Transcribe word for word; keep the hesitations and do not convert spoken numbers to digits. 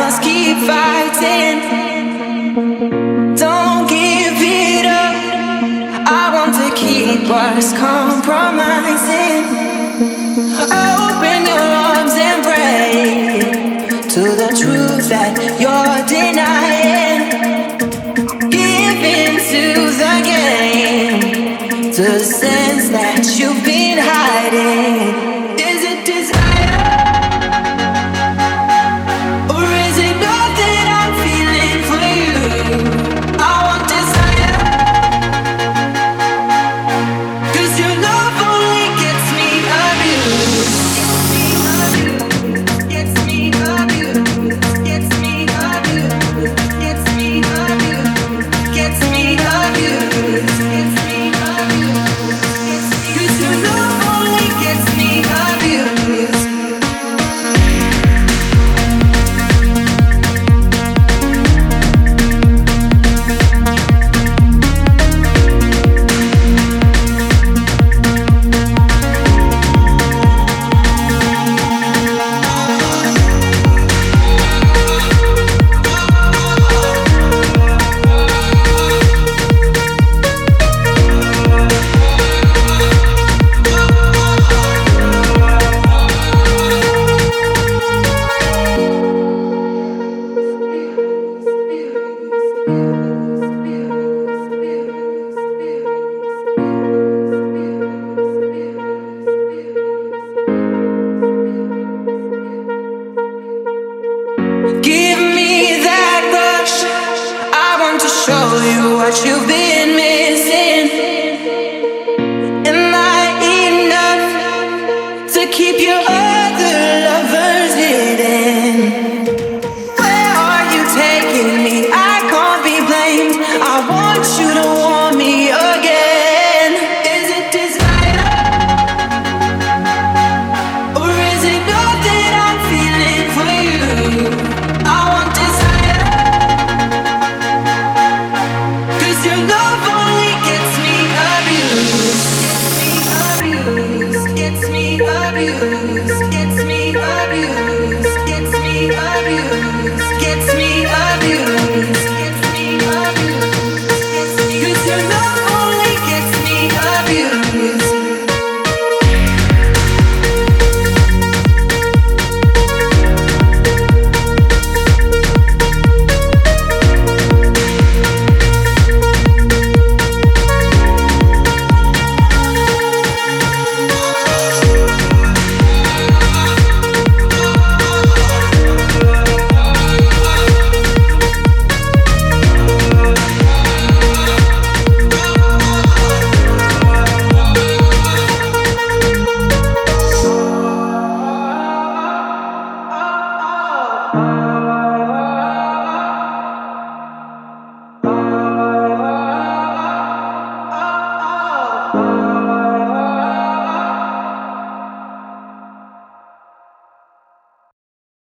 must keep fighting. Don't give it up. I want to keep us compromising. Open your arms and pray to the truth that you're denying. Give into the game, to the sense that you've been hiding. Is it desire? Or is it not that I'm feeling for you? I want desire, 'cause your love only gets me abused. Gets me abused, gets me abused, gets me abused, gets me abused, gets me abused, 'cause your love only gets me abused. Give me that rush. I want to show you what you've been missing. Am I enough to keep your other lovers hidden? Where are you taking me? I can't be blamed. I want you to want me again. Is it desire? Or is it not that I'm feeling for you? I want desire, 'cause your love only gets me abused. Gets me abused, gets me abused.